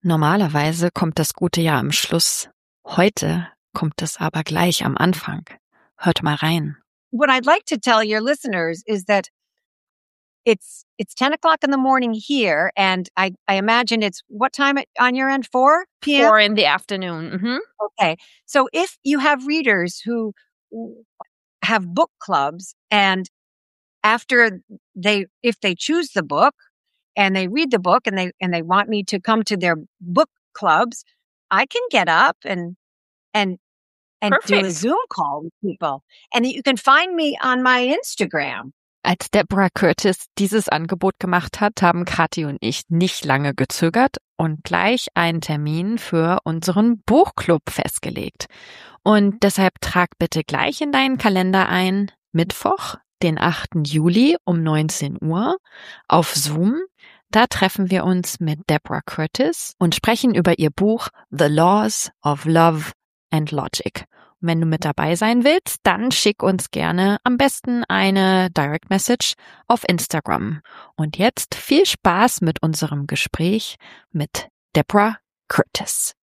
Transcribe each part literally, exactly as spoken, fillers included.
Normalerweise kommt das Gute ja am Schluss. Heute kommt es aber gleich am Anfang. Hört mal rein. What I'd like to tell your listeners is that it's it's ten o'clock in the morning here, and I, I imagine it's what time at, on your end? four p.m.? Four in the afternoon. Mm-hmm. Okay. So if you have readers who have book clubs, and after they, if they choose the book and they read the book and they, and they want me to come to their book clubs, I can get up and, and, and do a Perfect. Zoom call with people. And you can find me on my Instagram. Als Deborah Curtis dieses Angebot gemacht hat, haben Kathi und ich nicht lange gezögert und gleich einen Termin für unseren Buchclub festgelegt. Und deshalb trag bitte gleich in deinen Kalender ein, Mittwoch, den achten Juli um neunzehn Uhr auf Zoom. Da treffen wir uns mit Deborah Curtis und sprechen über ihr Buch The Laws of Love and Logic. Und wenn du mit dabei sein willst, dann schick uns gerne am besten eine Direct Message auf Instagram. Und jetzt viel Spaß mit unserem Gespräch mit Deborah Curtis.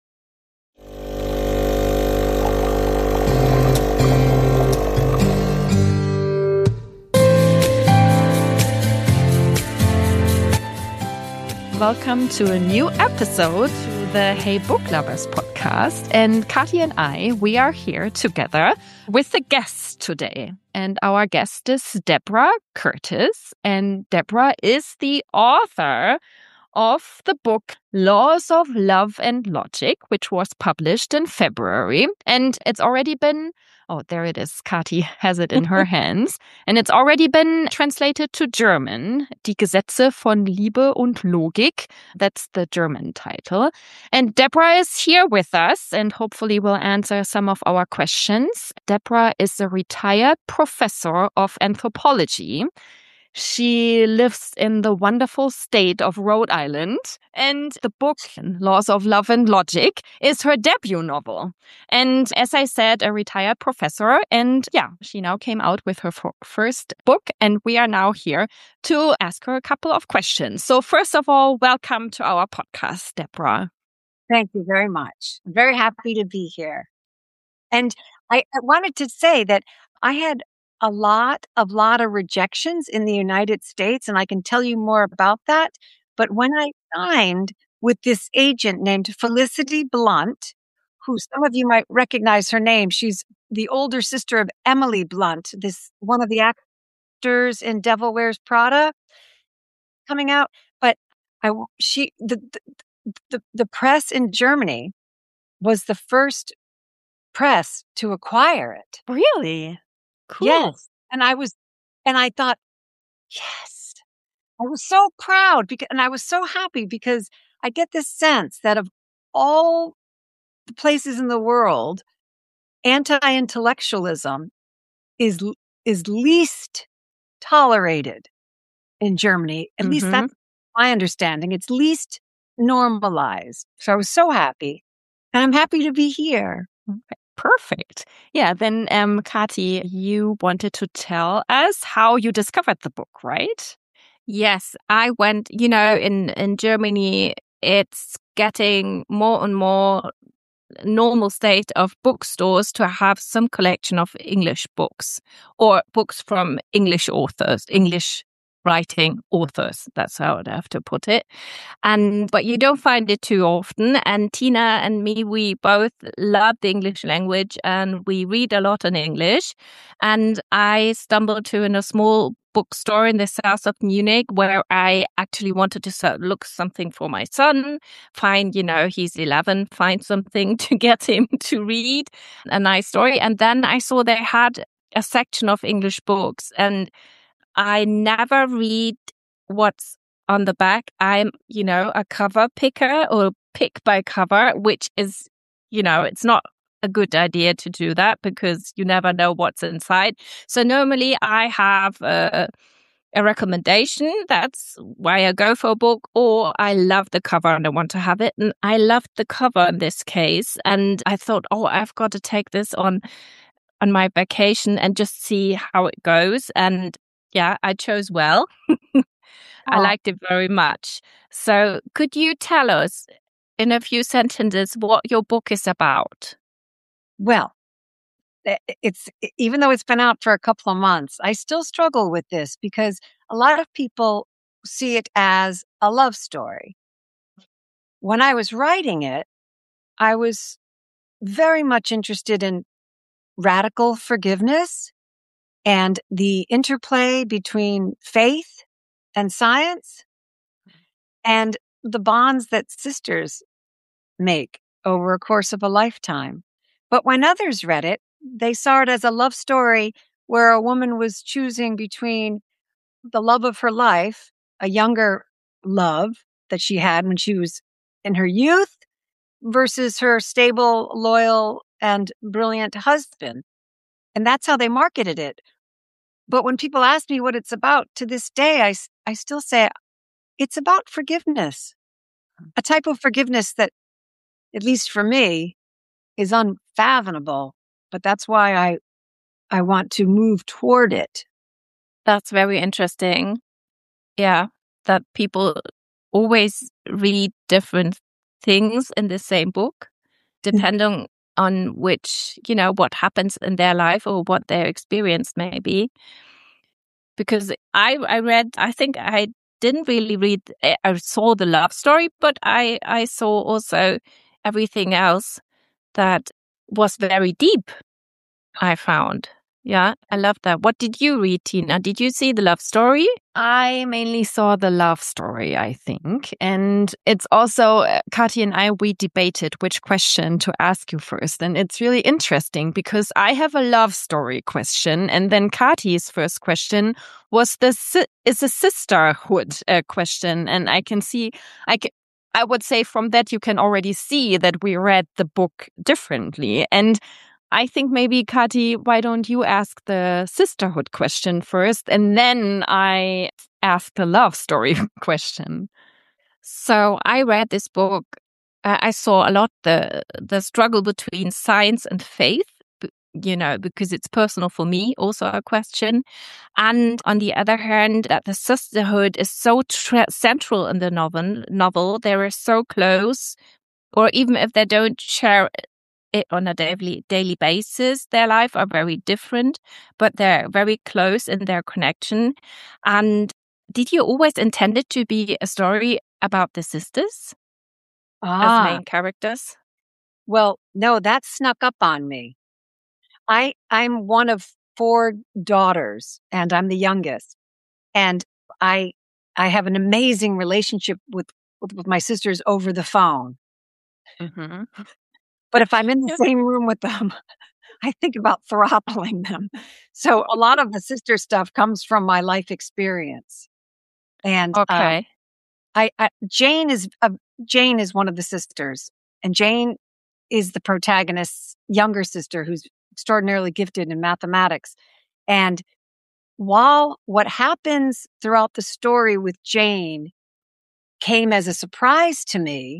Welcome to a new episode to the Hey Book Lovers podcast. And Kathi and I, we are here together with a guest today. And our guest is Deborah Curtis. And Deborah is the author of the book Laws of Love and Logic, which was published in February. And it's already been, oh, there it is. Kathi has it in her hands. And it's already been translated to German. Die Gesetze von Liebe und Logik. That's the German title. And Deborah is here with us and hopefully will answer some of our questions. Deborah is a retired professor of anthropology. She lives in the wonderful state of Rhode Island, and the book, Laws of Love and Logic, is her debut novel. And as I said, a retired professor, and yeah, she now came out with her f- first book, and we are now here to ask her a couple of questions. So first of all, welcome to our podcast, Deborah. Thank you very much. I'm very happy to be here. And I, I wanted to say that I had a lot of lot of rejections in the United States, and I can tell you more about that. But when I signed with this agent named Felicity Blunt, who some of you might recognize her name, she's the older sister of Emily Blunt, this one of the actors in Devil Wears Prada coming out. But I she the the the, the press in Germany was the first press to acquire it. Really? Cool. Yes. And I was, and I thought, yes, I was so proud because, and I was so happy because I get this sense that of all the places in the world, anti-intellectualism is, is least tolerated in Germany. At mm-hmm. least that's my understanding. It's least normalized. So I was so happy, and I'm happy to be here. Okay. Perfect. Yeah, then um, Kathi, you wanted to tell us how you discovered the book, right? Yes, I went, you know, in, in Germany, it's getting more and more normal state of bookstores to have some collection of English books or books from English authors, English writing authors. That's how I'd have to put it. And but you don't find it too often. And Tina and me, we both love the English language and we read a lot in English. And I stumbled to in a small bookstore in the south of Munich where I actually wanted to look something for my son, find, you know, he's eleven, find something to get him to read, a nice story. And then I saw they had a section of English books, and I never read what's on the back. I'm, you know, a cover picker or pick by cover, which is, you know, it's not a good idea to do that because you never know what's inside. So normally I have a, a recommendation. That's why I go for a book, or I love the cover and I want to have it. And I loved the cover in this case. And I thought, oh, I've got to take this on, on my vacation and just see how it goes. And yeah, I chose well. I liked it very much. So could you tell us in a few sentences what your book is about? Well, it's even though it's been out for a couple of months, I still struggle with this because a lot of people see it as a love story. When I was writing it, I was very much interested in radical forgiveness and the interplay between faith and science and the bonds that sisters make over a course of a lifetime. But when others read it, they saw it as a love story where a woman was choosing between the love of her life, a younger love that she had when she was in her youth, versus her stable, loyal, and brilliant husband. And that's how they marketed it. But when people ask me what it's about, to this day, I, I still say it's about forgiveness, a type of forgiveness that, at least for me, is unfathomable. But that's why I I want to move toward it. That's very interesting. Yeah, that people always read different things in the same book, depending on which, you know, what happens in their life or what their experience may be. Because I, I read, I think I didn't really read, I saw the love story, but I, I saw also everything else that was very deep, I found. Yeah, I love that. What did you read, Tina? Did you see the love story? I mainly saw the love story, I think. And it's also, uh, Kati and I, we debated which question to ask you first. And it's really interesting because I have a love story question. And then Kati's first question was the si- is a sisterhood uh, question. And I can see, I can, I would say from that, you can already see that we read the book differently. And I think maybe, Kati, why don't you ask the sisterhood question first, and then I ask the love story question. So I read this book. Uh, I saw a lot the the struggle between science and faith, you know, because it's personal for me, also a question. And on the other hand, that the sisterhood is so tra- central in the novel. Novel, they are so close, or even if they don't share it on a daily daily basis, their life are very different, but they're very close in their connection. And did you always intend it to be a story about the sisters Ah, as main characters? well, no, that snuck up on me. I I'm one of four daughters, and I'm the youngest. And I I have an amazing relationship with with, with my sisters over the phone. Mm-hmm. But if I'm in the same room with them, I think about throttling them. So a lot of the sister stuff comes from my life experience. And um, Okay. I, I Jane is uh, Jane is one of the sisters, and Jane is the protagonist's younger sister who's extraordinarily gifted in mathematics. And while what happens throughout the story with Jane came as a surprise to me,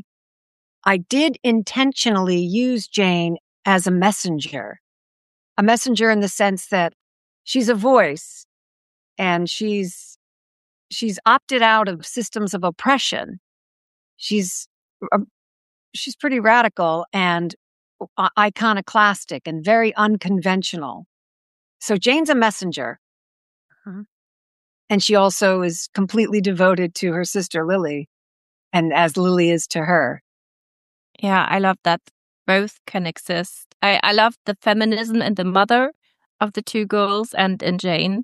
I did intentionally use Jane as a messenger, a messenger in the sense that she's a voice and she's she's opted out of systems of oppression. She's uh, she's pretty radical and uh, iconoclastic and very unconventional. So Jane's a messenger. Uh-huh. And she also is completely devoted to her sister Lily, and as Lily is to her. Yeah, I love that both can exist. I, I love the feminism in the mother of the two girls and in Jane.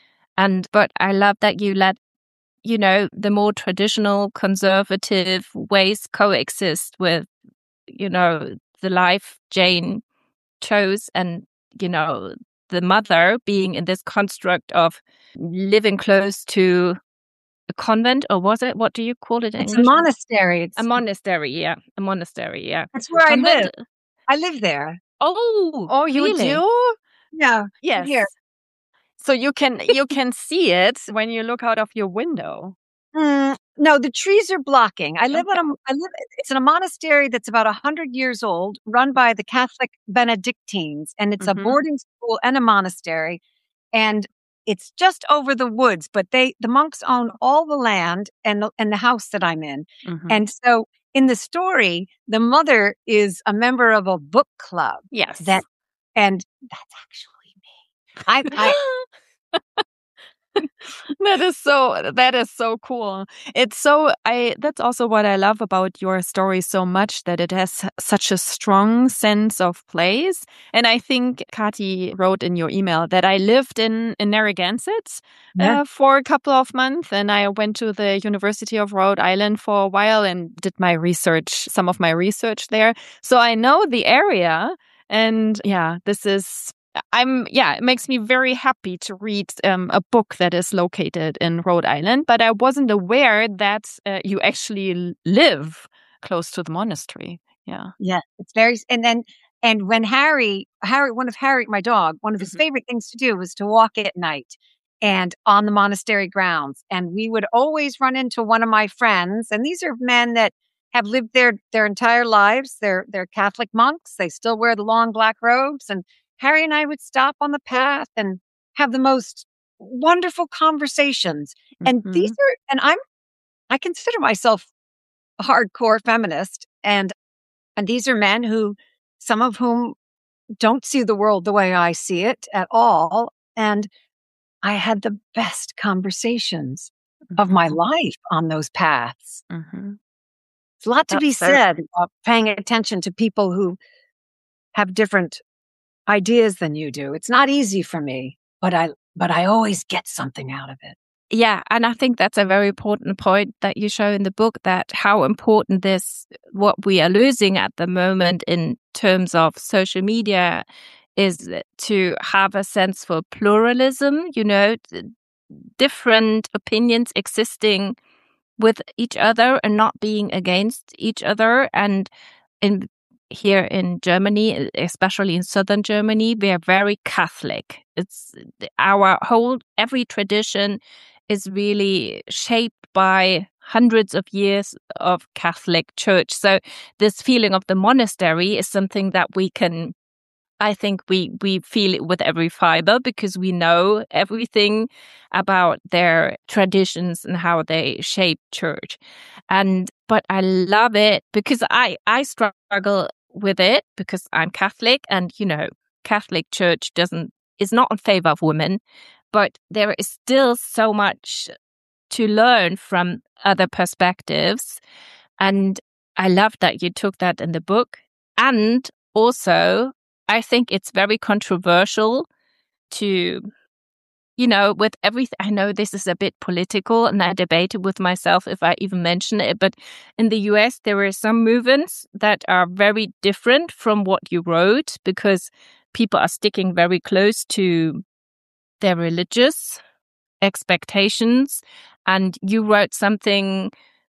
And but I love that you let, you know, the more traditional conservative ways coexist with, you know, the life Jane chose, and, you know, the mother being in this construct of living close to a convent, or was it? What do you call it in It's a English? monastery. It's, A monastery, yeah. A monastery, yeah. that's where I Convent. live. I live there. Oh, Oh, you really? do? Yeah. Yes. Here. So you can you can see it when you look out of your window. Mm, no, the trees are blocking. I live Okay. in a, I live, it's in a monastery that's about a hundred years old, run by the Catholic Benedictines, and it's Mhm. a boarding school and a monastery, and it's just over the woods. But they, the monks own all the land and the, and the house that I'm in, Mhm. and so in the story, the mother is a member of a book club. Yes. That, and that's actually me. I, I That is so that is so cool. It's so I that's also what I love about your story so much, that it has such a strong sense of place. And I think Kati wrote in your email that I lived in in Narragansett Yeah. uh, for a couple of months, and I went to the University of Rhode Island for a while and did my research, some of my research there. So I know the area, and yeah, this is I'm, yeah, it makes me very happy to read um, a book that is located in Rhode Island, but I wasn't aware that uh, you actually l- live close to the monastery. Yeah. Yeah, it's very, and then, and when Harry, Harry, one of Harry, my dog, one of his Mhm. favorite things to do was to walk at night and on the monastery grounds. And we would always run into one of my friends. And these are men that have lived their, their entire lives. They're, they're Catholic monks. They still wear the long black robes. And Harry and I would stop on the path and have the most wonderful conversations. And these Mhm. are, and I'm, I consider myself a hardcore feminist. And and these are men who, some of whom don't see the world the way I see it at all. And I had the best conversations of my Mhm. life on those paths. Mhm. It's a lot to be That's so said about paying attention to people who have different ideas than you do. It's not easy for me, but I but I always get something out of it. Yeah, and I think that's a very important point that you show in the book, that how important this, what we are losing at the moment in terms of social media, is to have a sense for pluralism, you know, d- different opinions existing with each other and not being against each other. And in here in Germany, especially in southern Germany, we are very Catholic. It's our whole, every tradition is really shaped by hundreds of years of Catholic Church. So this feeling of the monastery is something that we can, I think we, we feel it with every fiber, because we know everything about their traditions and how they shape church. And, but I love it because I, I struggle with it because I'm Catholic, and, you know, Catholic Church doesn't, is not in favor of women, but there is still so much to learn from other perspectives. And I love that you took that in the book. And also, I think it's very controversial to, you know, with everything. I know this is a bit political, and I debated with myself if I even mention it, but in the U S, there are some movements that are very different from what you wrote, because people are sticking very close to their religious expectations. And you wrote something,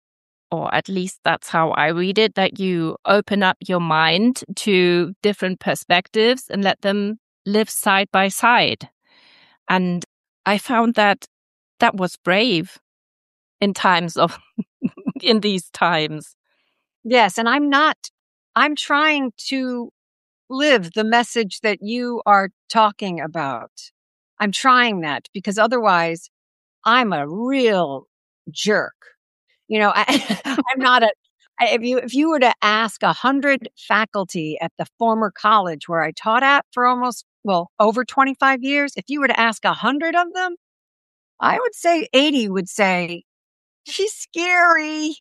or at least that's how I read it, that you open up your mind to different perspectives and let them live side by side. And I found that that was brave in times of, in these times. Yes, and I'm not, I'm trying to live the message that you are talking about. I'm trying that, because otherwise I'm a real jerk. You know, I, I'm not a, I- if you, if you were to ask a hundred faculty at the former college where I taught at for almost, well, over twenty-five years, if you were to ask a hundred of them, I would say eighty would say, she's scary.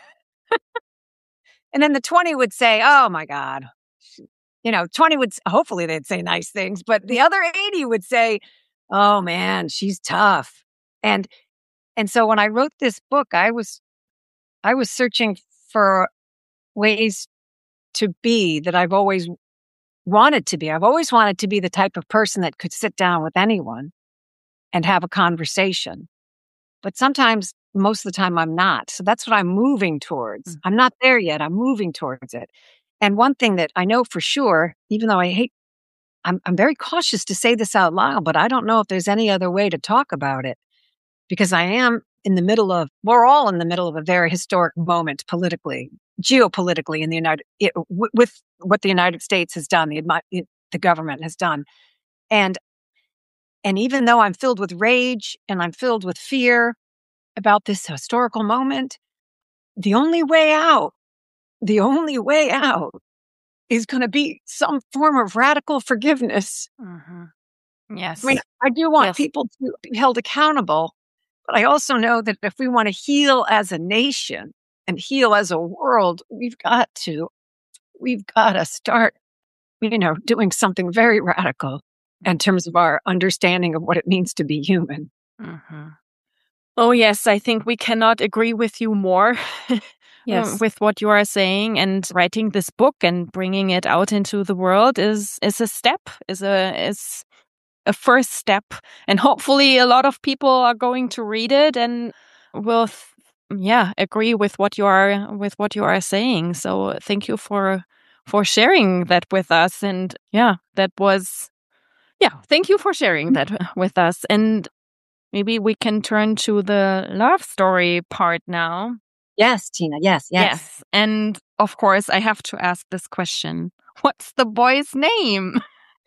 And then the twenty would say, oh my God. You know, twenty would, hopefully they'd say nice things, but the other eighty would say, oh man, she's tough. And, and so when I wrote this book, I was, I was searching for ways to be that I've always wanted to be. I've always wanted to be the type of person that could sit down with anyone and have a conversation. But sometimes, most of the time, I'm not. So that's what I'm moving towards. Mm. I'm not there yet. I'm moving towards it. And one thing that I know for sure, even though I hate, I'm, I'm very cautious to say this out loud, but I don't know if there's any other way to talk about it, because I am in the middle of, we're all in the middle of a very historic moment politically, geopolitically in the United, it, w- with what the United States has done, the, admi- the government has done. And, and even though I'm filled with rage and I'm filled with fear about this historical moment, the only way out the only way out is going to be some form of radical forgiveness. Mm-hmm. Yes. I mean, I do want Yes. people to be held accountable, but I also know that if we want to heal as a nation and heal as a world, we've got to, we've got to start, you know, doing something very radical in terms of our understanding of what it means to be human. Mm-hmm. Oh, yes, I think we cannot agree with you more. Yes. With what you are saying, and writing this book and bringing it out into the world is is a step, is a is a first step, and hopefully a lot of people are going to read it and will, yeah, agree with what you are with what you are saying. So thank you for for sharing that with us, and yeah, that was yeah, thank you for sharing that with us, and maybe we can turn to the love story part now. Yes, Tina. Yes, yes. Yes. And of course, I have to ask this question. What's the boy's name?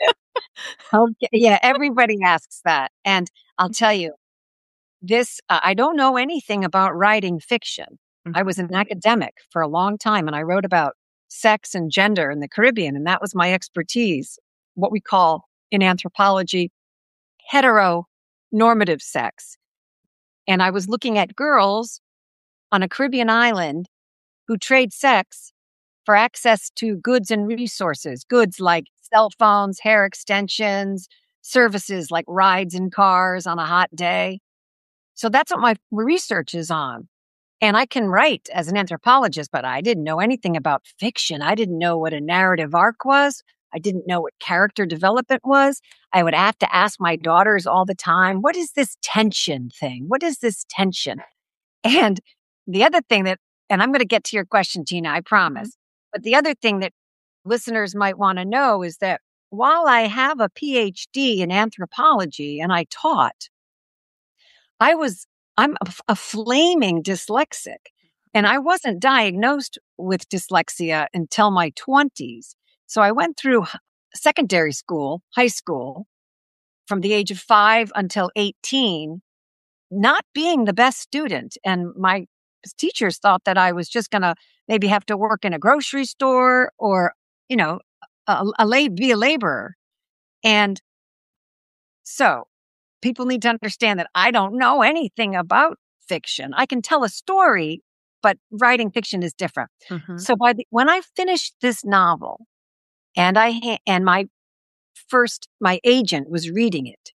Okay. Yeah, everybody asks that. And I'll tell you, this, uh, I don't know anything about writing fiction. I was an academic for a long time, and I wrote about sex and gender in the Caribbean, and that was my expertise, what we call in anthropology heteronormative sex. And I was looking at girls on a Caribbean island who trade sex for access to goods and resources, goods like cell phones, hair extensions, services like rides in cars on a hot day. So that's what my research is on. And I can write as an anthropologist, but I didn't know anything about fiction. I didn't know what a narrative arc was. I didn't know what character development was. I would have to ask my daughters all the time, what is this tension thing? What is this tension? And the other thing that, and I'm going to get to your question, Tina, I promise. Mm-hmm. But the other thing that listeners might want to know is that while I have a P H D in anthropology and I taught, I was, I'm a, a flaming dyslexic, and I wasn't diagnosed with dyslexia until my twenties. So I went through secondary school, high school, from the age of five until eighteen, not being the best student. And my teachers thought that I was just going to maybe have to work in a grocery store or, you know, a, a lab, be a laborer. And so people need to understand that I don't know anything about fiction. I can tell a story, but writing fiction is different. Mm-hmm. So by the, when I finished this novel, and I ha- and my first my agent was reading it,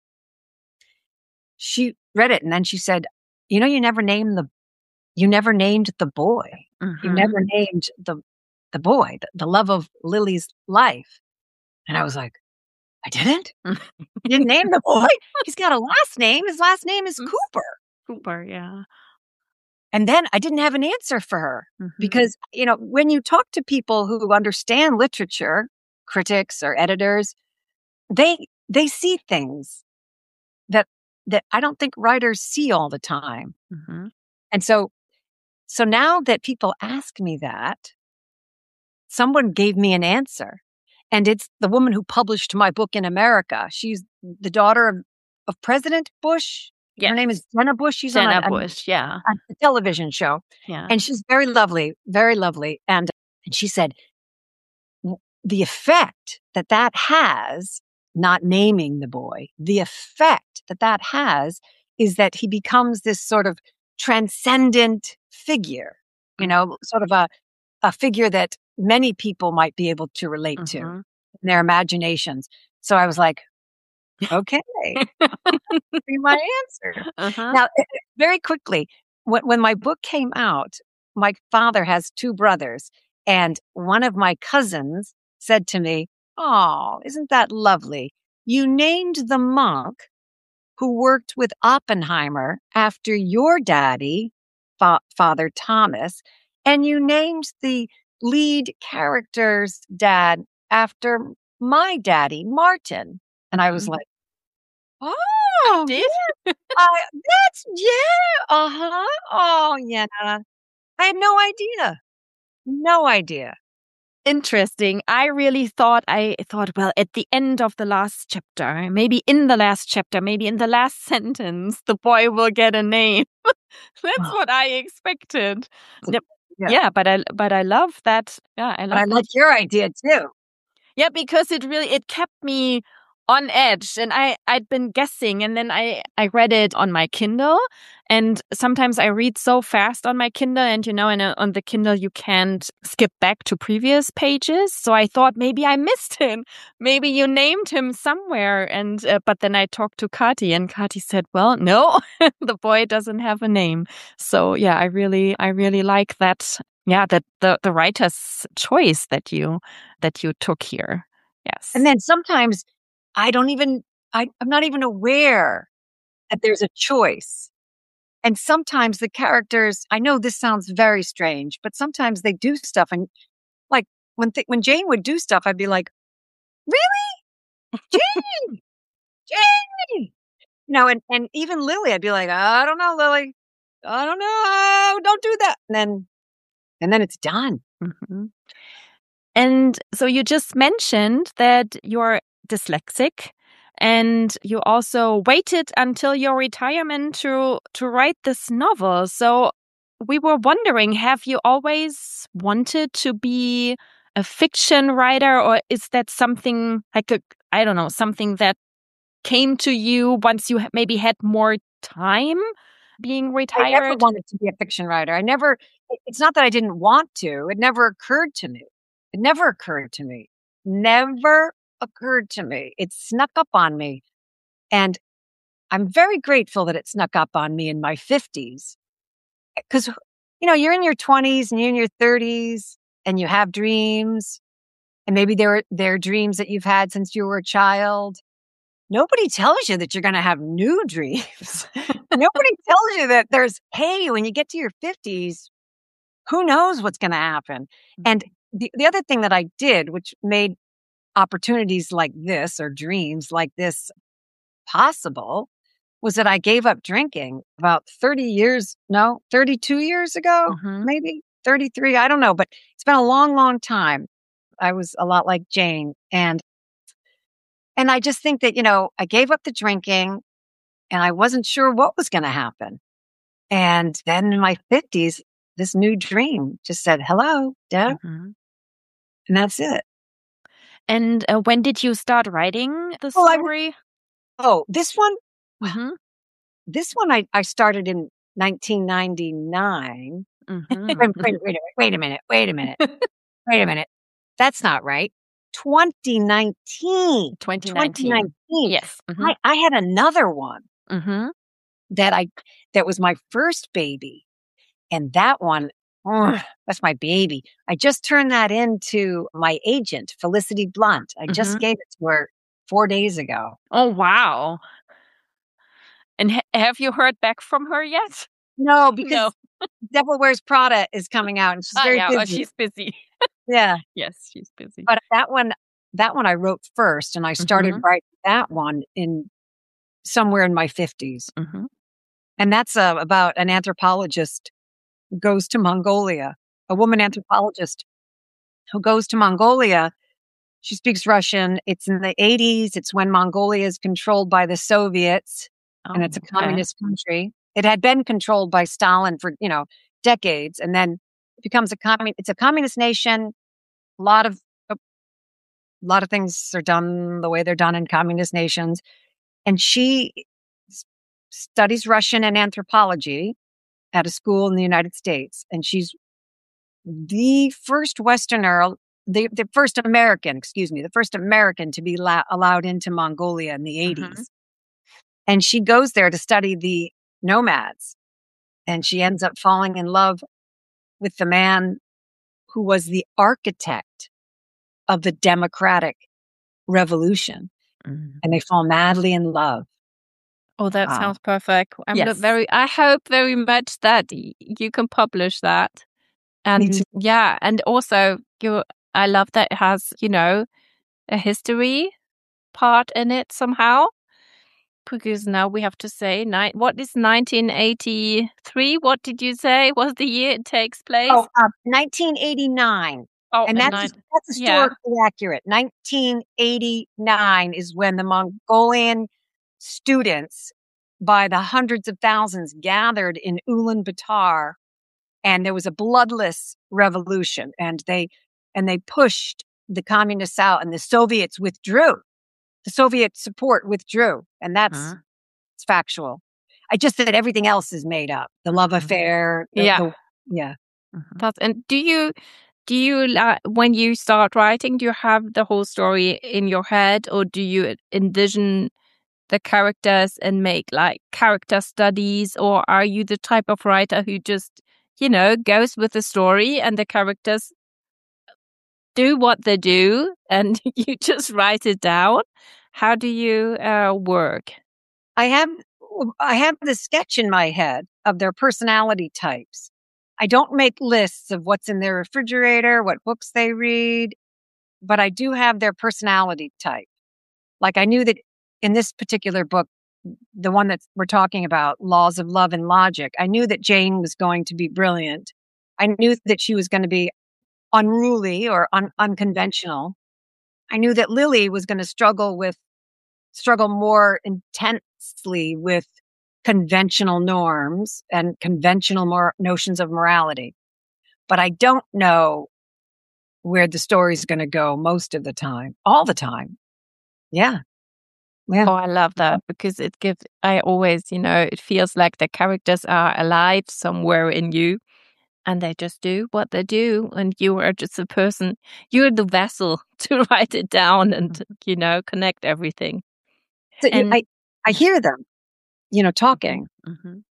she read it and then she said, "You know, you never named the you never named the boy. Mm-hmm. You never named the the boy, the, the love of Lily's life." And I was like, "I didn't. You didn't name the boy. He's got a last name. His last name is Cooper." Cooper, yeah. And then I didn't have an answer for her mm-hmm. because, you know, when you talk to people who understand literature, critics or editors, they they see things that that I don't think writers see all the time. Mm-hmm. And so, so now that people ask me that, someone gave me an answer. And it's the woman who published my book in America. She's the daughter of, of President Bush. Yes. Her name is Jenna Bush. She's Jenna on a, Bush, a, yeah. a television show. Yeah. And she's very lovely, very lovely. And, and she said, the effect that that has, not naming the boy, the effect that that has is that he becomes this sort of transcendent figure, you know, sort of a, a figure that many people might be able to relate mm-hmm. to in their imaginations. So I was like, okay, be my answer. Uh-huh. Now, very quickly, when, when my book came out, my father has two brothers, and one of my cousins said to me, "Oh, isn't that lovely? You named the monk who worked with Oppenheimer after your daddy, fa- Father Thomas, and you named the lead character's dad after my daddy, Martin." And I was like, "Oh, did uh, that's, yeah, uh-huh. Oh, yeah. I had no idea. No idea." Interesting. I really thought, I thought, well, at the end of the last chapter, maybe in the last chapter, maybe in the last sentence, the boy will get a name. That's oh. what I expected. Yep. Yeah. yeah, but I but I love that. Yeah, I But love I that. like your idea too. Yeah, because it really it kept me on edge, and I I'd been guessing, and then I I read it on my Kindle, and sometimes I read so fast on my Kindle, and you know, and uh, on the Kindle you can't skip back to previous pages. So I thought maybe I missed him, maybe you named him somewhere, and uh, but then I talked to Kati, and Kati said, "Well, no, the boy doesn't have a name." So yeah, I really I really like that. Yeah, that the the writer's choice that you that you took here. Yes. And then sometimes I don't even, I, I'm not even aware that there's a choice. And sometimes the characters, I know this sounds very strange, but sometimes they do stuff. And like when, th- when Jane would do stuff, I'd be like, really? Jane, Jane, you know, and, and even Lily, I'd be like, I don't know, Lily. I don't know. Don't do that. And then, and then it's done. hmm And so you just mentioned that you're dyslexic, and you also waited until your retirement to to write this novel. So we were wondering, have you always wanted to be a fiction writer, or is that something like a, I don't know, something that came to you once you ha- maybe had more time being I never retired? wanted to be a fiction writer. I never, it- it's not that I didn't want to. It never occurred to me. It never occurred to me. Never occurred to me. It snuck up on me. And I'm very grateful that it snuck up on me in my fifties. Because, you know, you're in your twenties and you're in your thirties and you have dreams. And maybe they're, they're dreams that you've had since you were a child. Nobody tells you that you're going to have new dreams. Nobody tells you that there's, hey, when you get to your fifties, who knows what's going to happen? And the, the other thing that I did, which made opportunities like this or dreams like this possible, was that I gave up drinking about thirty years, no, thirty-two years ago, hmm maybe thirty-three. I don't know, but it's been a long, long time. I was a lot like Jane. And, and I just think that, you know, I gave up the drinking and I wasn't sure what was going to happen. And then in my fifties, this new dream just said, hello, Deb. hmm And that's it. And uh, when did you start writing the Well, I, story? oh, this one, hmm this one I, I started in nineteen ninety-nine. Wait, hmm wait, wait, a minute, wait a minute, wait a minute, wait a minute. That's not right. twenty nineteen, twenty nineteen. twenty nineteen. Yes. hmm I, I had another one hmm that I, that was my first baby. And that one, ugh, that's my baby. I just turned that into my agent, Felicity Blunt. I just hmm gave it to her four days ago. Oh, wow. And ha- have you heard back from her yet? No, because No. Devil Wears Prada is coming out and she's Ah, very yeah. busy. Oh, she's busy. Yeah. Yes, she's busy. But that one, that one I wrote first and I started hmm writing that one in somewhere in my fifties. hmm And that's uh, about an anthropologist who goes to Mongolia, a woman anthropologist who goes to Mongolia. She speaks Russian. It's in the eighties. It's when Mongolia is controlled by the Soviets and Oh, it's a okay. communist country. It had been controlled by Stalin for, you know, decades. And then it becomes a commun, it's a communist nation. A lot of, a lot of things are done the way they're done in communist nations. And she s- studies Russian and anthropology at a school in the United States. And she's the first Westerner, the, the first American, excuse me, the first American to be la- allowed into Mongolia in the hmm eighties. And she goes there to study the nomads. And she ends up falling in love with the man who was the architect of the democratic revolution. hmm And they fall madly in love. Oh, that Wow. sounds perfect. I'm Yes. very, I hope very much that y- you can publish that. Me And too. yeah, and also you, I love that it has, you know, a history part in it somehow. Because now we have to say, ni- what is nineteen eighty-three? What did you say was the year it takes place? Oh, uh, nineteen eighty-nine. Oh, And and that's, nine. that's Yeah. historically accurate. nineteen eighty-nine is when the Mongolian students, by the hundreds of thousands, gathered in Ulaanbaatar and there was a bloodless revolution, and they and they pushed the communists out, and the Soviets withdrew. The Soviet support withdrew, and that's Uh-huh. it's factual. I just said everything else is made up. The love Mhm. affair. The, Yeah. the- yeah. Mhm. That's, and do you, do you, uh, when you start writing, do you have the whole story in your head, or do you envision the characters and make like character studies, or are you the type of writer who just, you know, goes with the story and the characters do what they do and you just write it down? How do you uh, work? I have I have the sketch in my head of their personality types. I don't make lists of what's in their refrigerator, what books they read, but I do have their personality type. Like I knew that in this particular book, the one that we're talking about, Laws of Love and Logic, I knew that Jane was going to be brilliant. I knew that she was going to be unruly or un- unconventional. I knew that Lily was going to struggle with struggle more intensely with conventional norms and conventional mor- notions of morality. But I don't know where the story's going to go most of the time, all the time. Yeah. Yeah. Oh, I love that, because it gives, I always, you know, it feels like the characters are alive somewhere in you and they just do what they do. And you are just a person, you're the vessel to write it down and, you know, connect everything. So you- And I, I hear them, you know, talking. Mhm.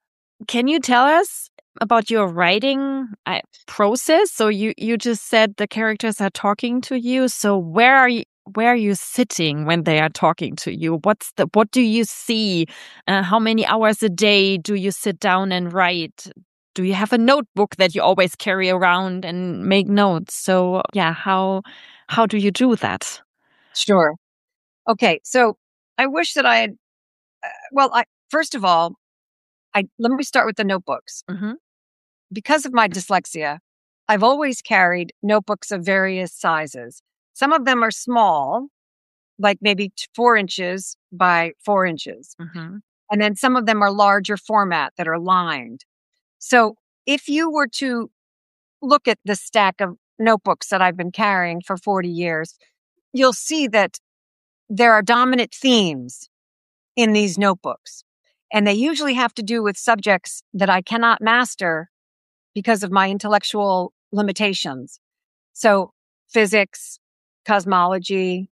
can you tell us about your writing uh, process? So you, you just said the characters are talking to you. So where are you? Where are you sitting when they are talking to you? What's the? What do you see? Uh, how many hours a day do you sit down and write? Do you have a notebook that you always carry around and make notes? So yeah, how how do you do that? Sure. Okay. So I wish that I had, uh, well, I, first of all, I, let me start with the notebooks. Mhm. Because of my dyslexia, I've always carried notebooks of various sizes. Some of them are small, like maybe t- four inches by four inches. Mhm. And then some of them are larger format that are lined. So if you were to look at the stack of notebooks that I've been carrying for forty years, you'll see that there are dominant themes in these notebooks. And they usually have to do with subjects that I cannot master because of my intellectual limitations. So physics, cosmology,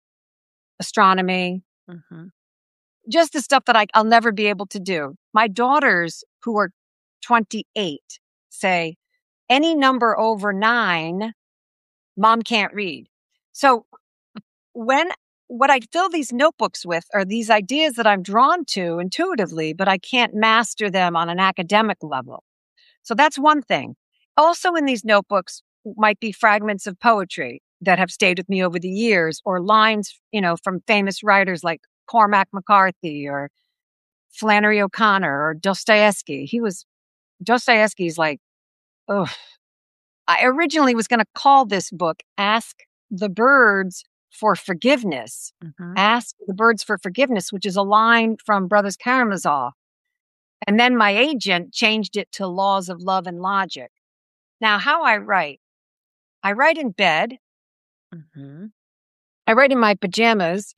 astronomy, Mhm. just the stuff that I, I'll never be able to do. My daughters, who are twenty-eight, say any number over nine, mom can't read. So when what I fill these notebooks with are these ideas that I'm drawn to intuitively, but I can't master them on an academic level. So that's one thing. Also in these notebooks might be fragments of poetry that have stayed with me over the years, or lines, you know, from famous writers like Cormac McCarthy or Flannery O'Connor or Dostoevsky. He was, Dostoevsky's like, oh, I originally was going to call this book Ask the Birds for Forgiveness. Mhm. Ask the Birds for Forgiveness, which is a line from Brothers Karamazov. And then my agent changed it to Laws of Love and Logic. Now, how I write, I write in bed. Mhm. I write in my pajamas,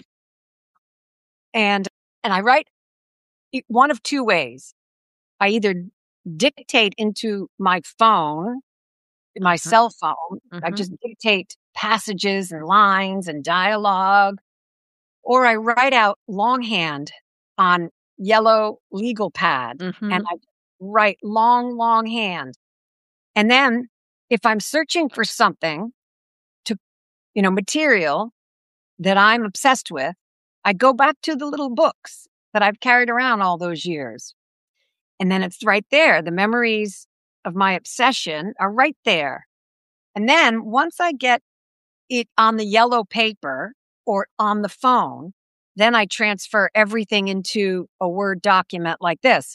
and and I write e- one of two ways. I either dictate into my phone, my Mhm. cell phone. I Mhm. just dictate passages and lines and dialogue, or I write out longhand on yellow legal pad, and Mhm. I write long, long hand. And then if I'm searching for something to, you know, material that I'm obsessed with, I go back to the little books that I've carried around all those years. And then it's right there. The memories of my obsession are right there. And then once I get it on the yellow paper or on the phone, then I transfer everything into a Word document like this.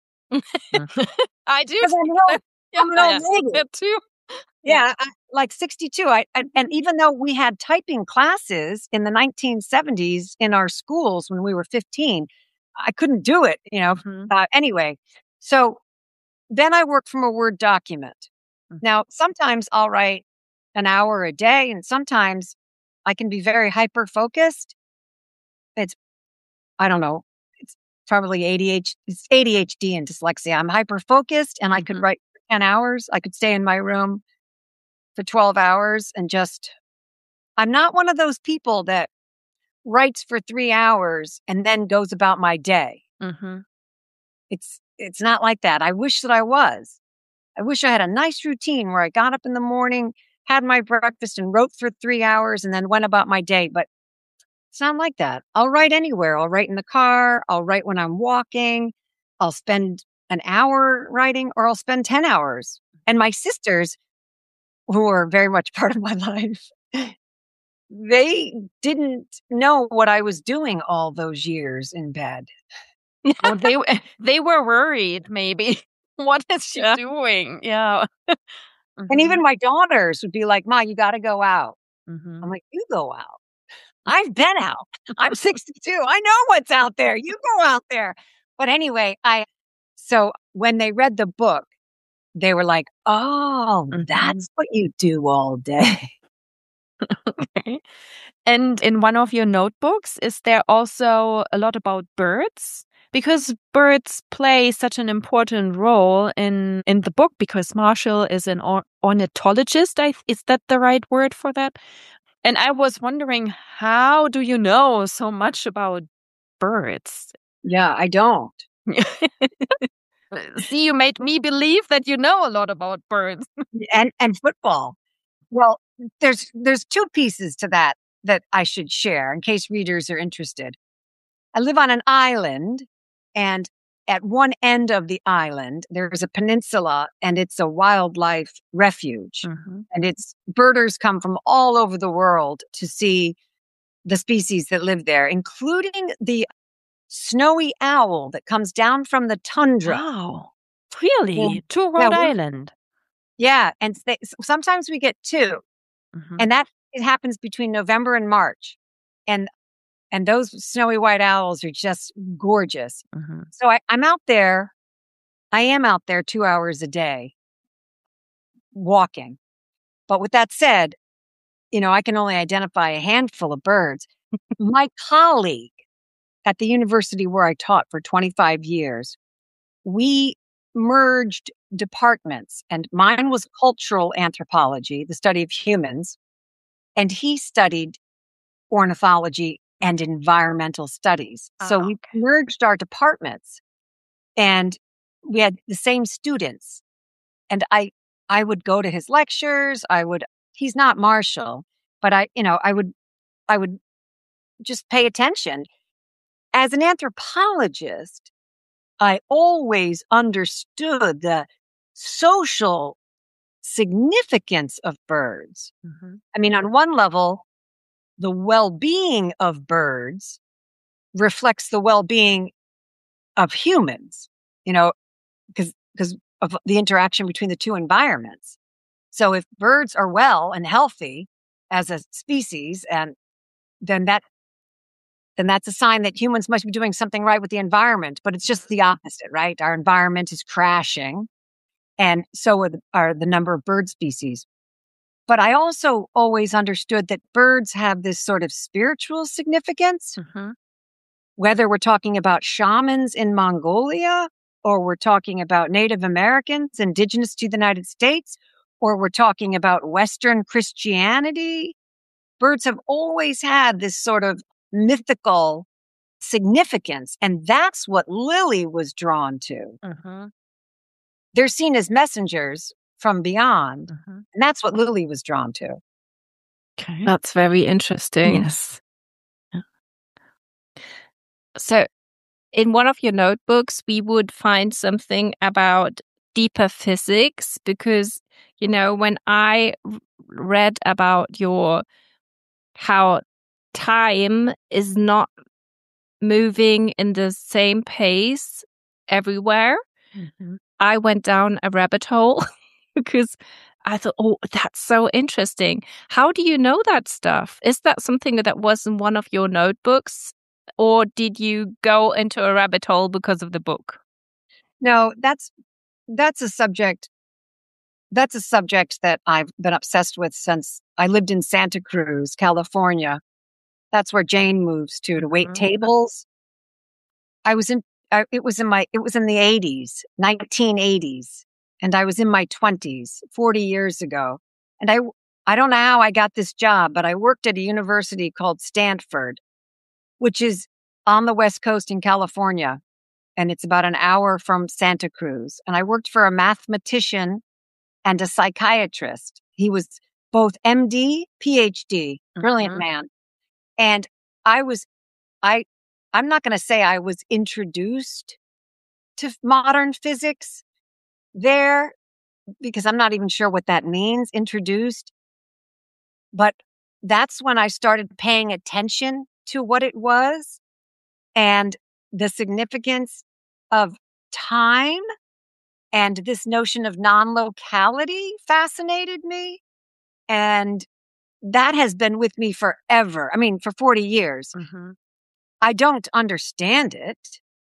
I do. Because I'm an old, Yeah, I'm an old yeah, lady. that too. Yeah, I, like sixty-two. I, and, and even though we had typing classes in the nineteen seventies in our schools when we were fifteen, I couldn't do it, you know. Mhm. Uh, anyway, so then I work from a Word document. Mm. Now, sometimes I'll write an hour a day, and sometimes I can be very hyper-focused. It's, I don't know, it's probably A D H D, it's A D H D and dyslexia. I'm hyper-focused, and I could Mhm. write for ten hours. I could stay in my room for twelve hours and just, I'm not one of those people that writes for three hours and then goes about my day. Mhm. It's, it's not like that. I wish that I was. I wish I had a nice routine where I got up in the morning, had my breakfast, and wrote for three hours and then went about my day. But it's not like that. I'll write anywhere. I'll write in the car. I'll write when I'm walking. I'll spend an hour writing, or I'll spend ten hours. And my sisters, who are very much part of my life, they didn't know what I was doing all those years in bed. Oh, they w- they were worried, maybe. What is she Yeah. doing? Yeah. And even my daughters would be like, Ma, you got to go out. Mhm. I'm like, you go out. I've been out. I'm sixty-two. I know what's out there. You go out there. But anyway, I, so when they read the book, they were like, oh, Mhm. that's what you do all day. Okay. And in one of your notebooks, is there also a lot about birds? Because birds play such an important role in, in the book, because Marshall is an or- ornithologist. I, is that the right word for that? And I was wondering, how do you know so much about birds? Yeah, I don't. See, you made me believe that you know a lot about birds. And, and football. Well, there's, there's two pieces to that that I should share in case readers are interested. I live on an island, and at one end of the island, there's a peninsula, and it's a wildlife refuge. Mhm. And it's birders come from all over the world to see the species that live there, including the snowy owl that comes down from the tundra. Wow. Really? Yeah. To Yeah, Rhode we- Island? Yeah. And they, sometimes we get two. Mhm. And that it happens between November and March. And and those snowy white owls are just gorgeous. Mhm. So I, I'm out there. I am out there two hours a day walking. But with that said, you know, I can only identify a handful of birds. My colleague at the university where I taught for twenty-five years, we merged departments, and mine was cultural anthropology, the study of humans, and he studied ornithology and environmental studies. So Ah, we merged our departments, and we had the same students. And I, I would go to his lectures. I would, he's not Marshall, but I, you know, I would, I would just pay attention. As an anthropologist, I always understood the social significance of birds. Mhm. I mean, on one level, the well-being of birds reflects the well-being of humans, you know, because because of the interaction between the two environments. So if birds are well and healthy as a species, and then that then that's a sign that humans must be doing something right with the environment. But it's just the opposite, right? Our environment is crashing, and so are the, are the number of bird species. But I also always understood that birds have this sort of spiritual significance, Mhm. whether we're talking about shamans in Mongolia, or we're talking about Native Americans indigenous to the United States, or we're talking about Western Christianity. Birds have always had this sort of mythical significance, and that's what Lily was drawn to. Mhm. They're seen as messengers from beyond, Mhm. and that's what Lily was drawn to. Okay. That's very interesting. Yes. So, in one of your notebooks, we would find something about deeper physics because, you know, when I r- read about your how time is not moving in the same pace everywhere, Mhm. I went down a rabbit hole because I thought, oh, that's so interesting. How do you know that stuff? Is that something that was in one of your notebooks, or did you go into a rabbit hole because of the book? No, that's that's a subject. That's a subject that I've been obsessed with since I lived in Santa Cruz, California. That's where Jane moves to to wait Mhm. tables. I was in. I, it was in my. It was in the eighties, nineteen eighties, and I was in my twenties, forty years ago. And I. I don't know how I got this job, but I worked at a university called Stanford, which is on the West Coast in California, and it's about an hour from Santa Cruz. And I worked for a mathematician and a psychiatrist. He was both M D, P H D, brilliant Mhm. man. And I was, I, I'm not going to say I was introduced to f- modern physics there because I'm not even sure what that means, introduced. But that's when I started paying attention to what it was and the significance of time, and this notion of non-locality fascinated me. And that has been with me forever. I mean, for forty years. Mhm. I don't understand it.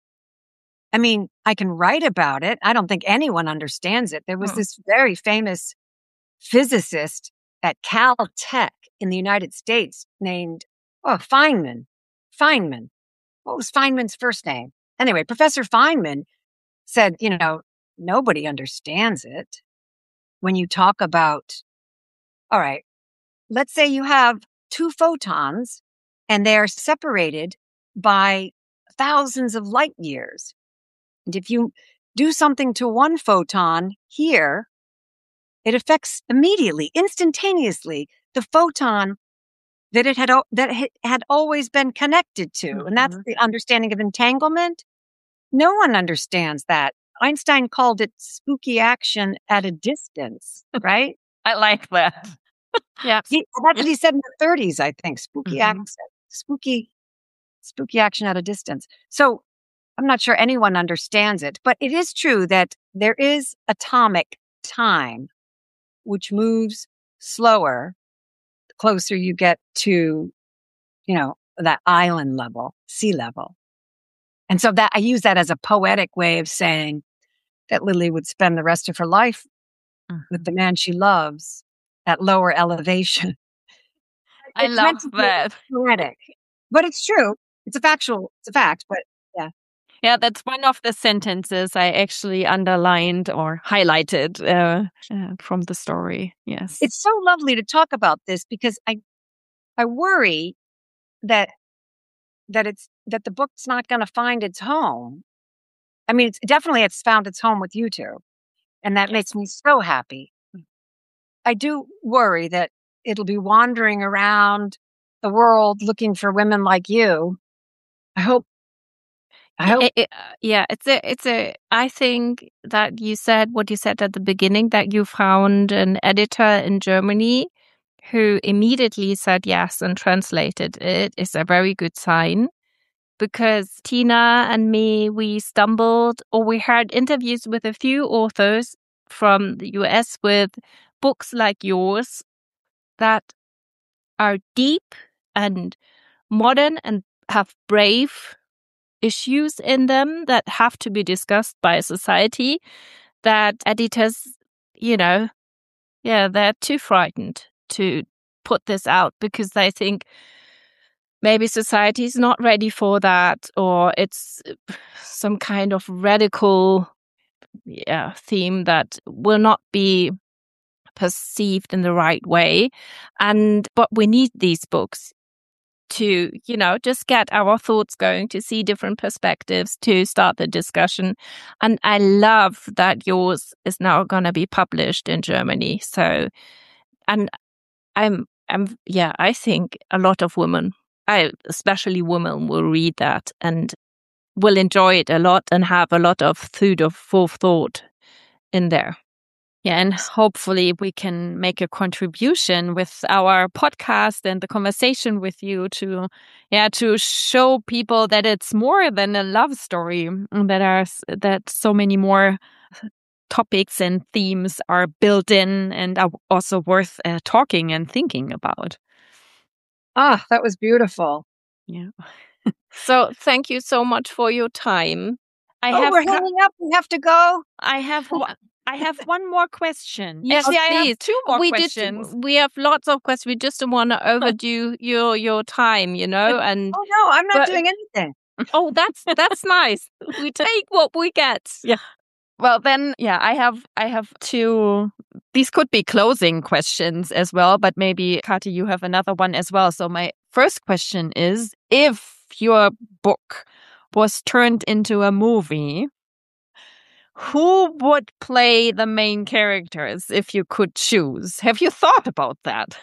I mean, I can write about it. I don't think anyone understands it. There was Mm. this very famous physicist at Caltech in the United States named, oh, Feynman. Feynman. What was Feynman's first name? Anyway, Professor Feynman said, you know, nobody understands it. When you talk about, all right, let's say you have two photons and they are separated by thousands of light years. And if you do something to one photon here, it affects immediately, instantaneously, the photon that it had, that it had always been connected to. And that's Mhm. the understanding of entanglement. No one understands that. Einstein called it spooky action at a distance, right? I like that. Yeah. He, that's what he said in the thirties, I think. Spooky Mhm. action, spooky, spooky action at a distance. So I'm not sure anyone understands it, but it is true that there is atomic time, which moves slower the closer you get to, you know, that island level, sea level. And so that I use that as a poetic way of saying that Lily would spend the rest of her life with the man she loves at lower elevation. I It's meant love to be that. poetic, but it's true. It's a factual, it's a fact, but yeah. Yeah, that's one of the sentences I actually underlined or highlighted uh, uh, from the story. Yes. It's so lovely to talk about this because I, I worry that, that it's, that the book's not going to find its home. I mean, it's definitely, it's found its home with you two, and that makes me so happy. I do worry that it'll be wandering around the world looking for women like you. I hope, I hope. It- it- uh, yeah, it's a, it's a, I think that you said what you said at the beginning, that you found an editor in Germany who immediately said yes and translated it, is a very good sign. Because Tina and me, we stumbled or we had interviews with a few authors from the U S with books like yours that are deep and modern and have brave issues in them that have to be discussed by society, that editors, you know, yeah, they're too frightened to put this out because they think maybe society is not ready for that, or it's some kind of radical yeah, theme that will not be perceived in the right way. And but we need these books to, you know, just get our thoughts going, to see different perspectives, to start the discussion. And I love that yours is now going to be published in Germany. So, and I'm, I'm, yeah, I think a lot of women, I, especially women, will read that and will enjoy it a lot and have a lot of food of for thought in there. Yeah, and hopefully we can make a contribution with our podcast and the conversation with you to, yeah, to show people that it's more than a love story, and that are that so many more topics and themes are built in and are also worth uh, talking and thinking about. Ah, that was beautiful. Yeah. So thank you so much for your time. I oh, have we're ca- hanging up. We have to go. I have one. I have one more question. Yes, Actually, I please. have two more we questions. Did, we have lots of questions. We just don't want to overdo your your time, you know. And Oh no, I'm not but- doing anything. oh, that's that's nice. We take what we get. Yeah. Well, then, yeah, I have I have two. These could be closing questions as well, but maybe, Kati, you have another one as well. So my first question is, if your book was turned into a movie, who would play the main characters if you could choose? Have you thought about that?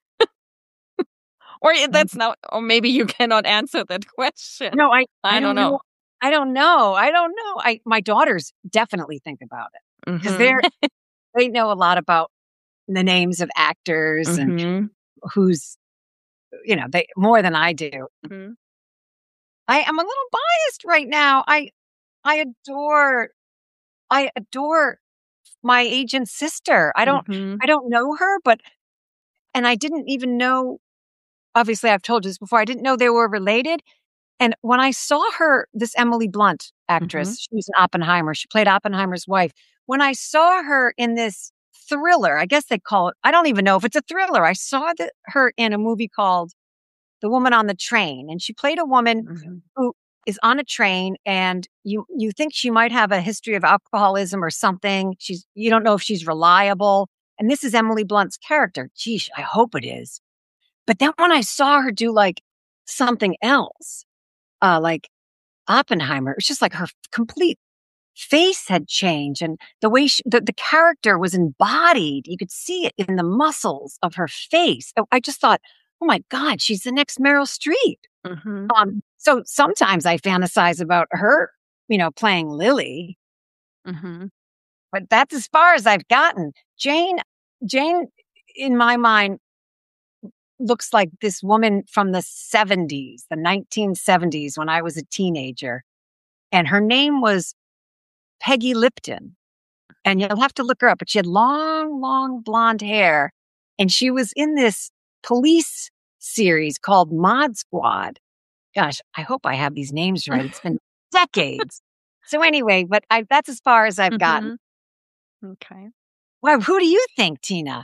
Or that's not, or maybe you cannot answer that question. No, I I, I don't know. I don't know. I don't know. I my daughters definitely think about it because Mhm. they're they know a lot about the names of actors and Mhm. who's you know they more than I do. Mhm. I am a little biased right now. I I adore I adore my agent's sister. I don't Mhm. I don't know her, but and I didn't even know. Obviously, I've told you this before. I didn't know they were related. And when I saw her, this Emily Blunt actress, Mhm. she was in Oppenheimer. She played Oppenheimer's wife. When I saw her in this thriller, I guess they call it, I don't even know if it's a thriller. I saw the, her in a movie called The Woman on the Train. And she played a woman Mhm. who is on a train and you, you think she might have a history of alcoholism or something. She's, you don't know if she's reliable. And this is Emily Blunt's character. Geesh, I hope it is. But then when I saw her do like something else, uh, like Oppenheimer, it was just like her complete face had changed and the way she, the, the character was embodied. You could see it in the muscles of her face. So I just thought, oh my God, she's the next Meryl Streep. Mhm. Um, so sometimes I fantasize about her, you know, playing Lily, Mhm. but that's as far as I've gotten. Jane, Jane, in my mind, looks like this woman from the seventies, the nineteen seventies, when I was a teenager. And her name was Peggy Lipton. And you'll have to look her up, but she had long, long blonde hair. And she was in this police series called Mod Squad. Gosh, I hope I have these names right. It's been decades. So anyway, but I, that's as far as I've gotten. Mhm. Okay. Well, who do you think, Tina?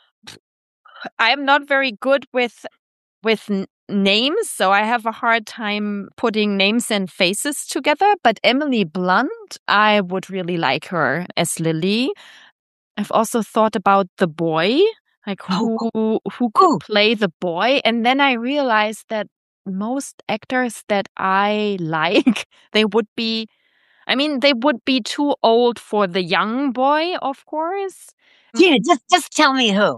I'm not very good with with n- names, so I have a hard time putting names and faces together. But Emily Blunt, I would really like her as Lily. I've also thought about the boy, like who Oh, who could Ooh, play the boy, and then I realized that most actors that I like, they would be, I mean, they would be too old for the young boy, of course. Tina, just just tell me who.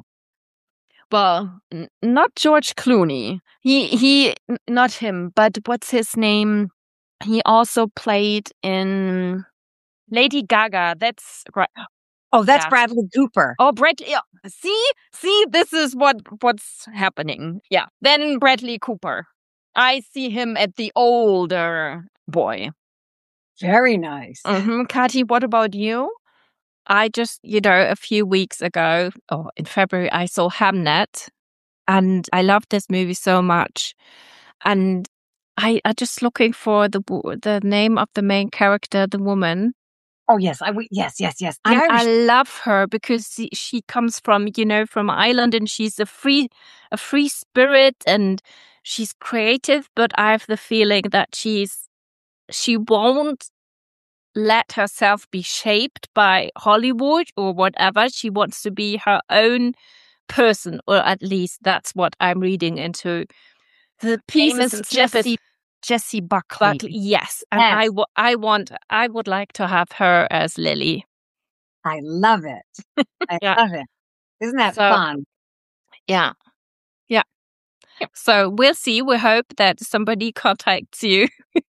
Well, n- not George Clooney. He he n- not him, but what's his name? He also played in Lady Gaga. That's right. Oh, that's Yeah. Bradley Cooper. Oh, Brad. Yeah. See, see, this is what what's happening. Yeah. Then Bradley Cooper. I see him at the older boy. Very nice. Mm-hmm. Kati, what about you? I just, you know, a few weeks ago, or in February, I saw Hamnet, and I loved this movie so much. And I I just looking for the wo- the name of the main character, the woman. Oh yes, I we- yes yes yes. The And Irish. I love her because she, she comes from, you know, from Ireland, and she's a free a free spirit, and she's creative, but I have the feeling that she's she won't let herself be shaped by Hollywood or whatever. She wants to be her own person, or at least that's what I'm reading into the pieces Famous and snippets. Jessie Jessie Buckley. But yes, and Yes. I, w- I want I would like to have her as Lily. I love it. I Yeah. love it. Isn't that So- fun? Yeah. Yeah. So we'll see. We hope that somebody contacts you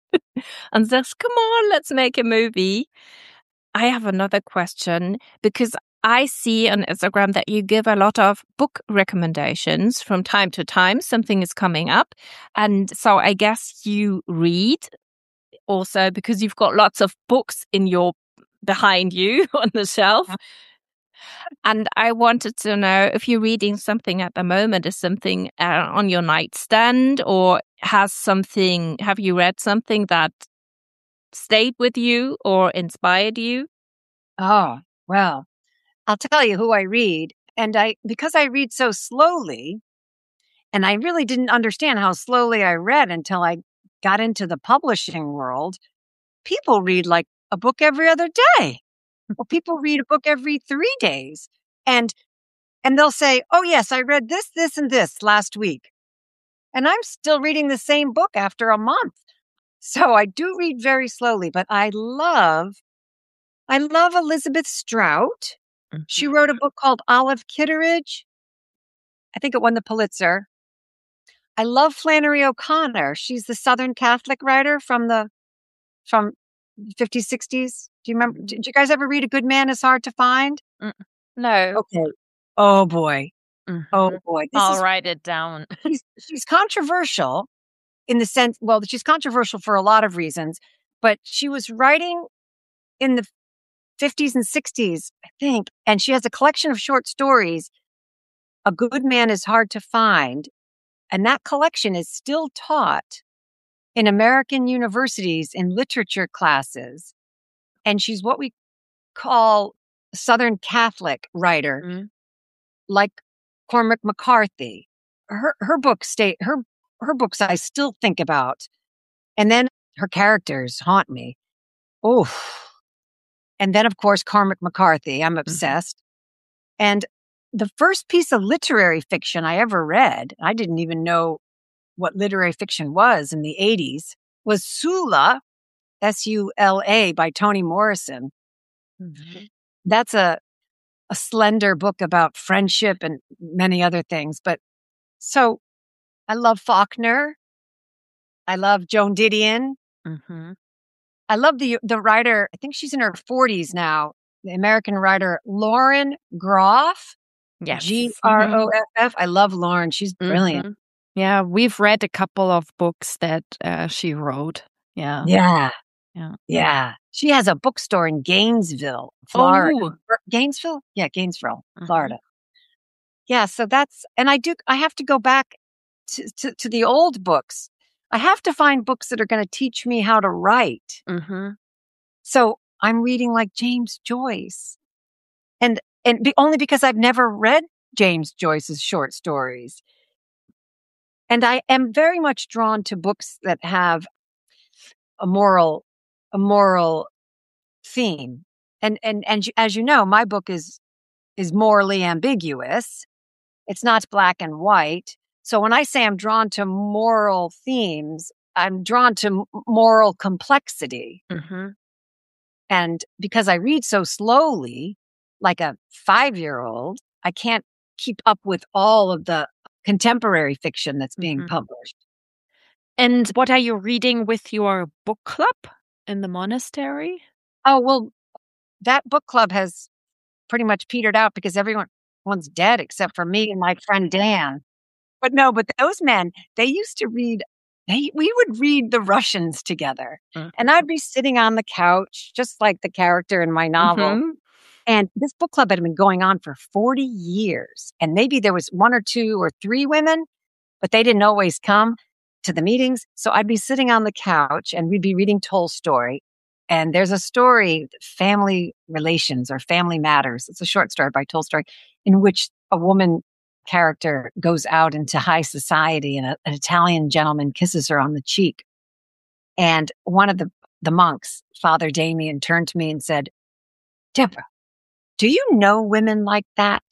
and says, come on, let's make a movie. I have another question because I see on Instagram that you give a lot of book recommendations from time to time. Something is coming up. And so I guess you read also because you've got lots of books in your behind you on the shelf. And I wanted to know if you're reading something at the moment, is something uh, on your nightstand, or has something, have you read something that stayed with you or inspired you? Oh, well, I'll tell you who I read. And I, because I read so slowly, and I really didn't understand how slowly I read until I got into the publishing world, people read like a book every other day. Well, people read a book every three days. And and they'll say, oh, yes, I read this, this, and this last week. And I'm still reading the same book after a month. So I do read very slowly, but I love, I love Elizabeth Strout. Mhm. She wrote a book called Olive Kitteridge. I think it won the Pulitzer. I love Flannery O'Connor. She's the Southern Catholic writer from the from fifties, sixties. Do you remember? Did you guys ever read A Good Man is Hard to Find? Mm. No. Okay. Oh boy. Mhm. Oh boy. This I'll is write it down. she's, she's controversial in the sense, well, she's controversial for a lot of reasons, but she was writing in the fifties and sixties, I think, and she has a collection of short stories. A Good Man is Hard to Find. And that collection is still taught in American universities in literature classes. And she's what we call a Southern Catholic writer, Mm. like Cormac McCarthy. Her her books stay her her books I still think about. And then her characters haunt me. Oof. And then of course Cormac McCarthy. I'm obsessed. And the first piece of literary fiction I ever read, I didn't even know what literary fiction was in the eighties, was Sula, S U L A, by Toni Morrison. Mhm. That's a, a slender book about friendship and many other things. But so I love Faulkner. I love Joan Didion. Mhm. I love the the writer, I think she's in her forties now, the American writer Lauren Groff. Yes. G R O F F. I love Lauren. She's brilliant. Mhm. Yeah, we've read a couple of books that uh, she wrote. Yeah. Yeah. Yeah. Yeah. She has a bookstore in Gainesville, Florida. Oh. Or Gainesville? Yeah, Gainesville, Mhm. Florida. Yeah, so that's, and I do, I have to go back to, to, to the old books. I have to find books that are going to teach me how to write. Mhm. So I'm reading like James Joyce. And, and be, only because I've never read James Joyce's short stories. And I am very much drawn to books that have a moral, a moral theme. And, and, and as you know, my book is, is morally ambiguous. It's not black and white. So when I say I'm drawn to moral themes, I'm drawn to m- moral complexity. Mhm. And because I read so slowly, like a five-year-old, I can't keep up with all of the contemporary fiction that's being Mhm. published. And what are you reading with your book club in the monastery? Oh, well, that book club has pretty much petered out because everyone one's dead except for me and my friend Dan. But no, but those men, they used to read, they, we would read the Russians together. Mhm. And I'd be sitting on the couch, just like the character in my novel. Mhm. And this book club had been going on for forty years. And maybe there was one or two or three women, but they didn't always come to the meetings. So I'd be sitting on the couch and we'd be reading Tolstoy. And there's a story, Family Relations or Family Matters. It's a short story by Tolstoy in which a woman character goes out into high society and a, an Italian gentleman kisses her on the cheek. And one of the, the monks, Father Damien, turned to me and said, Deborah, do you know women like that?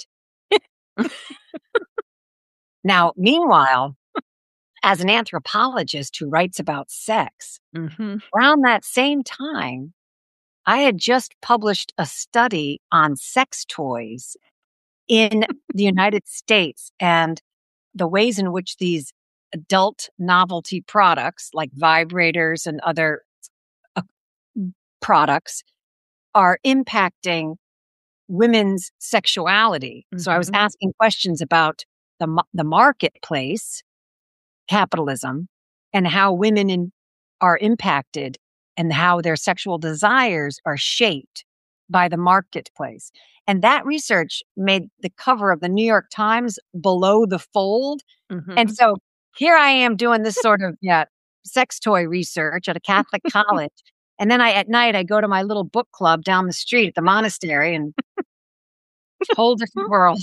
Now, meanwhile, as an anthropologist who writes about sex, Mhm. around that same time, I had just published a study on sex toys in the United States and the ways in which these adult novelty products like vibrators and other uh, products are impacting women's sexuality. So I was Mhm. asking questions about the ma- the marketplace, capitalism, and how women in, are impacted and how their sexual desires are shaped by the marketplace. And that research made the cover of the New York Times below the fold. Mhm. And so here I am doing this sort of yeah, sex toy research at a Catholic college. And then I, at night, I go to my little book club down the street at the monastery, and whole different world.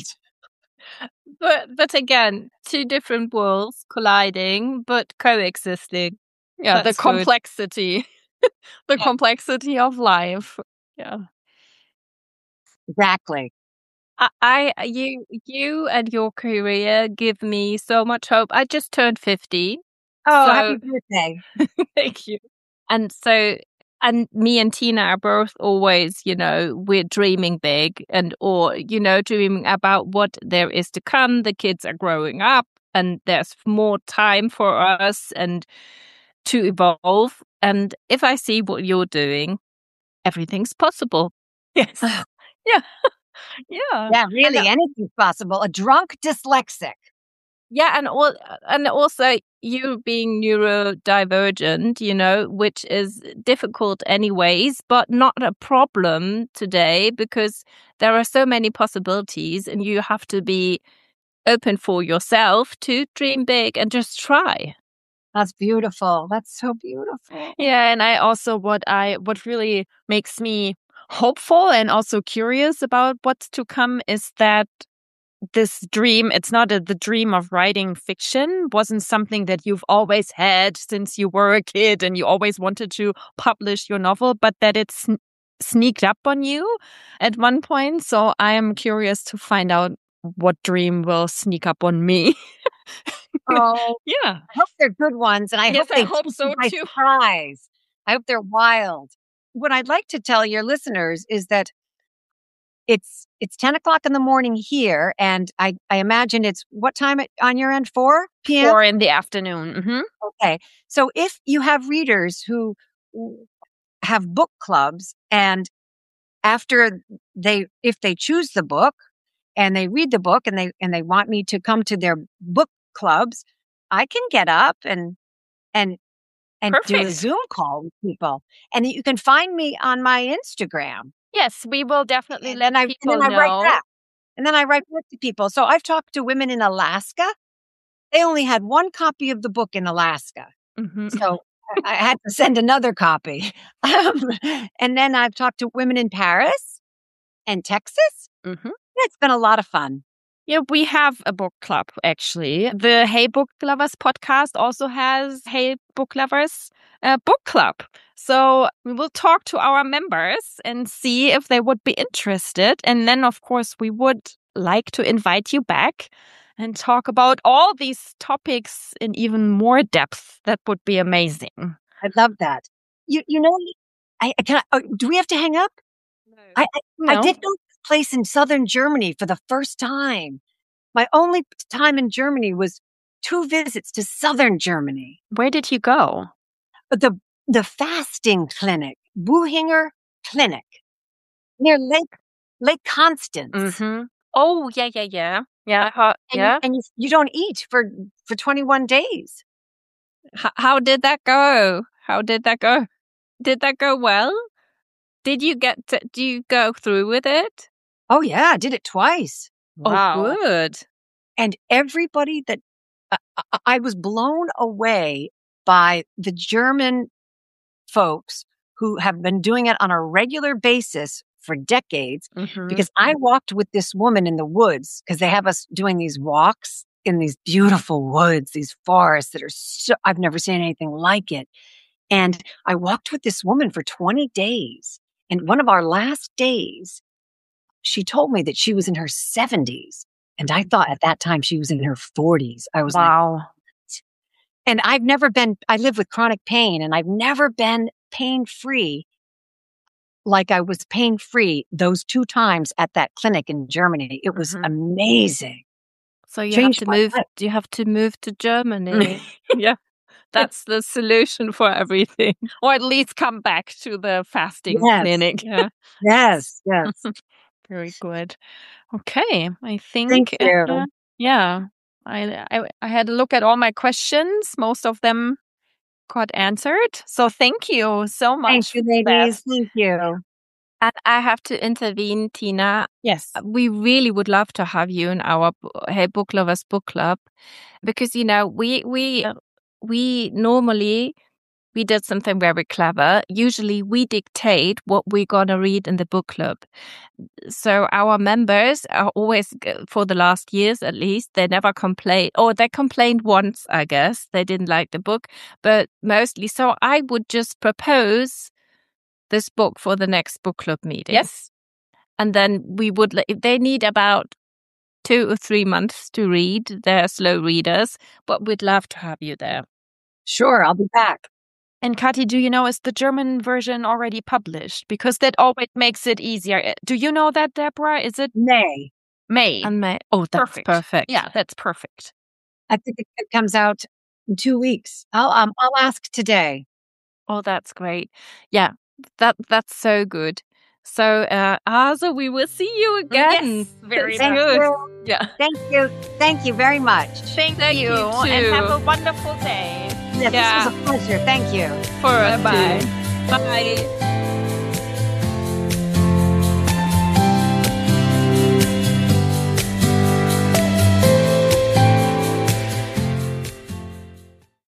But but again, two different worlds colliding but coexisting. Yeah, That's the good. complexity. The complexity of life. Yeah. Exactly. I, I you you and your career give me so much hope. I just turned fifty. Oh, So- happy birthday. Thank you. And so, and me and Tina are both always, you know, we're dreaming big and, or, you know, dreaming about what there is to come. The kids are growing up and there's more time for us and to evolve. And if I see what you're doing, everything's possible. Yes. Yeah. Yeah. Yeah, really, And, uh, anything's possible. A drunk dyslexic. Yeah, and all, and also you being neurodivergent, you know, which is difficult anyways, but not a problem today because there are so many possibilities and you have to be open for yourself to dream big and just try. That's beautiful. That's so beautiful. Yeah, and I also what I what really makes me hopeful and also curious about what's to come is that this dream, it's not a, the dream of writing fiction, wasn't something that you've always had since you were a kid and you always wanted to publish your novel, but that it's sn- sneaked up on you at one point. So I am curious to find out what dream will sneak up on me. Oh, Yeah. I hope they're good ones, and I Yes, hope I they hope take so you by too. surprise. I hope they're wild. What I'd like to tell your listeners is that it's it's ten o'clock in the morning here, and I, I imagine it's what time at, on your end? four p.m.? Or in the afternoon. Hmm. Okay. So if you have readers who have book clubs, and after they, if they choose the book and they read the book and they, and they want me to come to their book clubs, I can get up and, and, and do a Perfect. Zoom call with people. And you can find me on my Instagram. Yes, we will definitely And let then I, and people then I know. write back. And then I write back to people. So I've talked to women in Alaska. They only had one copy of the book in Alaska. Mhm. So I had to send another copy. Um, and then I've talked to women in Paris and Texas. Mhm. It's been a lot of fun. Yeah, we have a book club, actually. The Hey Book Lovers podcast also has Hey Book Lovers uh, book club. So we will talk to our members and see if they would be interested. And then, of course, we would like to invite you back and talk about all these topics in even more depth. That would be amazing. I love that. You you know, I, I can. I, oh, do we have to hang up? No. I I, No. I did go to this place in southern Germany for the first time. My only time in Germany was two visits to southern Germany. Where did you go? But the the fasting clinic, Buchinger Clinic, near Lake Lake Constance. Mm-hmm. Oh, yeah, yeah, yeah. Yeah. I heard, And, yeah. you, and you, you don't eat for, for twenty-one days. H- how did that go? How did that go? Did that go well? Did you get to, do you go through with it? Oh, yeah, I did it twice. Oh, good. And everybody that uh, I, I was blown away by the German folks who have been doing it on a regular basis for decades. Mhm. Because I walked with this woman in the woods because they have us doing these walks in these beautiful woods, these forests that are so, I've never seen anything like it. And I walked with this woman for twenty days. And one of our last days, she told me that she was in her seventies. And I thought at that time she was in her forties. I was like, Wow. and I've never been, I live with chronic pain and I've never been pain free like I was pain free those two times at that clinic in Germany. It was Mhm. amazing. So you Changed have to my move. life. You have to move to Germany. Yeah, that's the solution for everything. Or at least come back to the fasting Yes. clinic. Yeah. Yes, yes. Very good. Okay, I think. Thank you. uh, yeah, I, I I had a look at all my questions. Most of them got answered. So thank you so much. Thank you, for that. ladies. Thank you. And I have to intervene, Tina. Yes. We really would love to have you in our b- Hey Book Lovers book club because you know we we we normally we did something very clever. Usually we dictate what we're going to read in the book club. So our members are always, for the last years at least, they never complained, or they complained once, I guess. They didn't like the book, but mostly. So I would just propose this book for the next book club meeting. Yes. And then we would, if they need about two or three months to read, they're slow readers, but we'd love to have you there. Sure, I'll be back. And Kati, do you know, is the German version already published? Because that always makes it easier. Do you know that, Deborah? Is it May? May. And May. Oh, that's perfect. perfect. Yeah, that's perfect. I think it, it comes out in two weeks. I'll um, I'll ask today. Oh, that's great. Yeah, that that's so good. So, uh, Asa, we will see you again. Yes, very Thank good. You. Yeah. Thank you. Thank you very much. Thank, Thank you. you and have a wonderful day. Yes, Yeah. This was a pleasure. Thank you. For us Bye-bye. too. Bye.